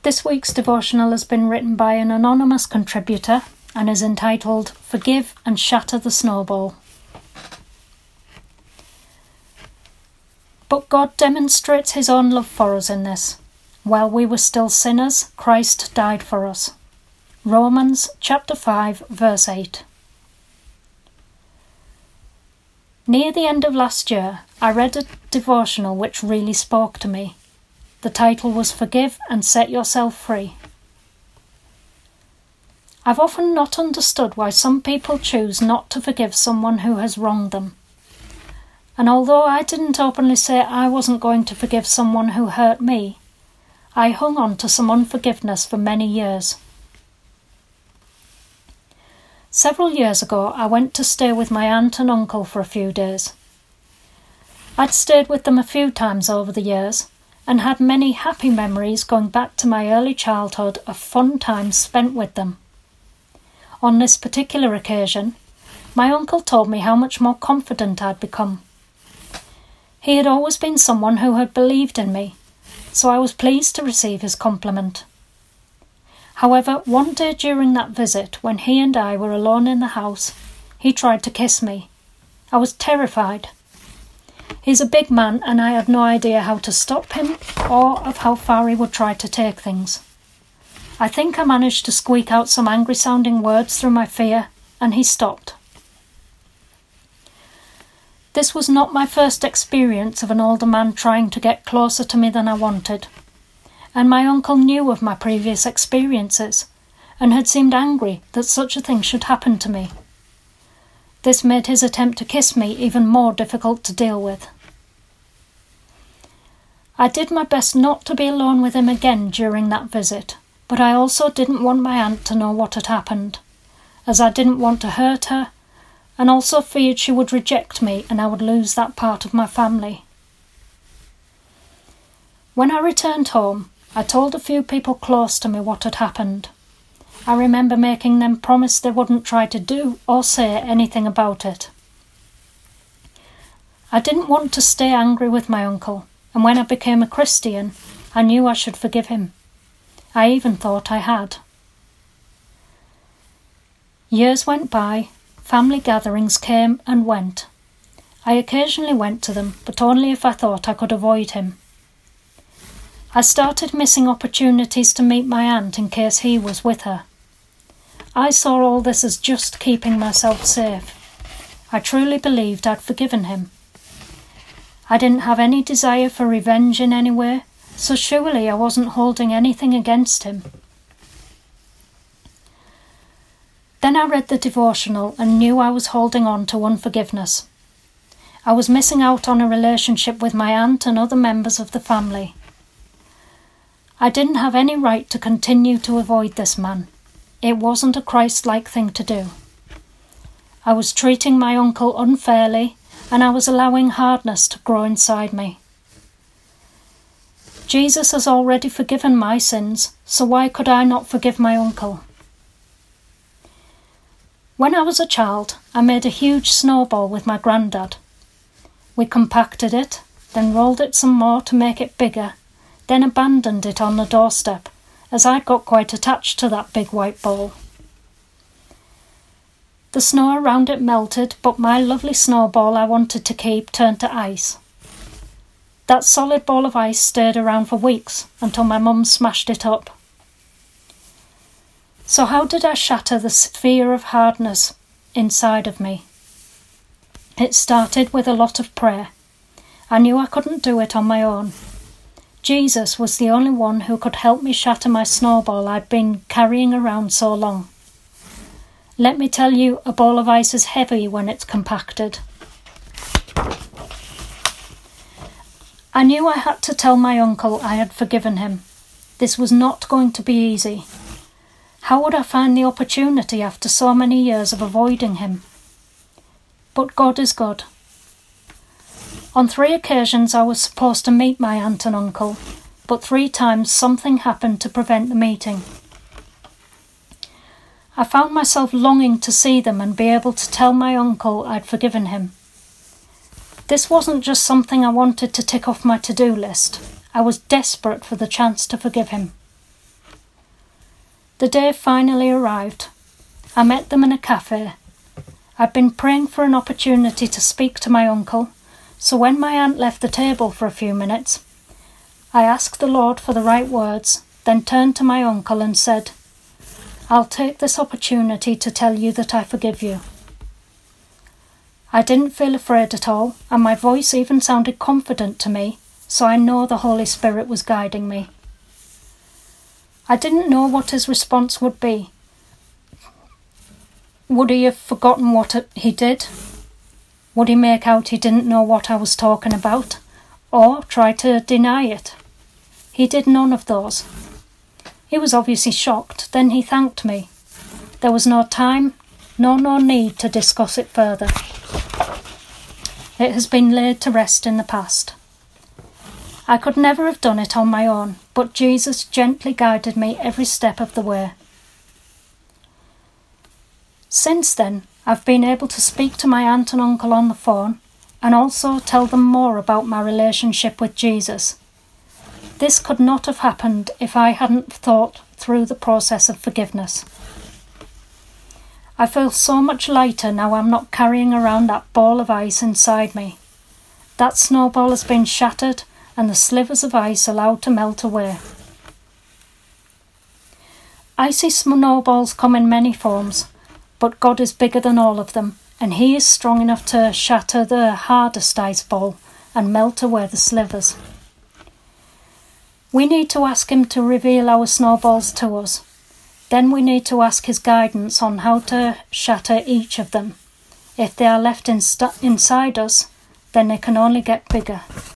This week's devotional has been written by an anonymous contributor and is entitled Forgive and Shatter the Snowball. But God demonstrates his own love for us in this. While we were still sinners, Christ died for us. Romans chapter 5, verse 8. Near the end of last year, I read a devotional which really spoke to me. The title was Forgive and Set Yourself Free. I've often not understood why some people choose not to forgive someone who has wronged them. And although I didn't openly say I wasn't going to forgive someone who hurt me, I hung on to some unforgiveness for many years. Several years ago, I went to stay with my aunt and uncle for a few days. I'd stayed with them a few times over the years and had many happy memories going back to my early childhood of fun times spent with them. On this particular occasion, my uncle told me how much more confident I'd become. He had always been someone who had believed in me, so I was pleased to receive his compliment. However, one day during that visit, when he and I were alone in the house, he tried to kiss me. I was terrified. He's a big man and I had no idea how to stop him or of how far he would try to take things. I think I managed to squeak out some angry-sounding words through my fear, and he stopped. This was not my first experience of an older man trying to get closer to me than I wanted, and my uncle knew of my previous experiences and had seemed angry that such a thing should happen to me. This made his attempt to kiss me even more difficult to deal with. I did my best not to be alone with him again during that visit, but I also didn't want my aunt to know what had happened, as I didn't want to hurt her, and also feared she would reject me and I would lose that part of my family. When I returned home, I told a few people close to me what had happened. I remember making them promise they wouldn't try to do or say anything about it. I didn't want to stay angry with my uncle, and when I became a Christian, I knew I should forgive him. I even thought I had. Years went by. Family gatherings came and went. I occasionally went to them, but only if I thought I could avoid him. I started missing opportunities to meet my aunt in case he was with her. I saw all this as just keeping myself safe. I truly believed I'd forgiven him. I didn't have any desire for revenge in any way, so surely I wasn't holding anything against him. Then I read the devotional and knew I was holding on to unforgiveness. I was missing out on a relationship with my aunt and other members of the family. I didn't have any right to continue to avoid this man. It wasn't a Christ-like thing to do. I was treating my uncle unfairly, and I was allowing hardness to grow inside me. Jesus has already forgiven my sins, so why could I not forgive my uncle? When I was a child, I made a huge snowball with my granddad. We compacted it, then rolled it some more to make it bigger, then abandoned it on the doorstep, as I'd got quite attached to that big white ball. The snow around it melted, but my lovely snowball I wanted to keep turned to ice. That solid ball of ice stayed around for weeks until my mum smashed it up. So how did I shatter the sphere of hardness inside of me? It started with a lot of prayer. I knew I couldn't do it on my own. Jesus was the only one who could help me shatter my snowball I'd been carrying around so long. Let me tell you, a ball of ice is heavy when it's compacted. I knew I had to tell my uncle I had forgiven him. This was not going to be easy. How would I find the opportunity after so many years of avoiding him? But God is good. On 3 occasions I was supposed to meet my aunt and uncle, but 3 times something happened to prevent the meeting. I found myself longing to see them and be able to tell my uncle I'd forgiven him. This wasn't just something I wanted to tick off my to-do list. I was desperate for the chance to forgive him. The day finally arrived. I met them in a cafe. I'd been praying for an opportunity to speak to my uncle, so when my aunt left the table for a few minutes, I asked the Lord for the right words, then turned to my uncle and said, "I'll take this opportunity to tell you that I forgive you." I didn't feel afraid at all, and my voice even sounded confident to me, so I know the Holy Spirit was guiding me. I didn't know what his response would be. Would he have forgotten what he did? Would he make out he didn't know what I was talking about, or try to deny it? He did none of those. He was obviously shocked, then he thanked me. There was no time, no need to discuss it further. It has been laid to rest in the past. I could never have done it on my own, but Jesus gently guided me every step of the way. Since then, I've been able to speak to my aunt and uncle on the phone and also tell them more about my relationship with Jesus. This could not have happened if I hadn't thought through the process of forgiveness. I feel so much lighter now I'm not carrying around that ball of ice inside me. That snowball has been shattered and the slivers of ice allowed to melt away. Icy snowballs come in many forms, but God is bigger than all of them, and He is strong enough to shatter the hardest ice ball and melt away the slivers. We need to ask Him to reveal our snowballs to us. Then we need to ask His guidance on how to shatter each of them. If they are left inside us, then they can only get bigger.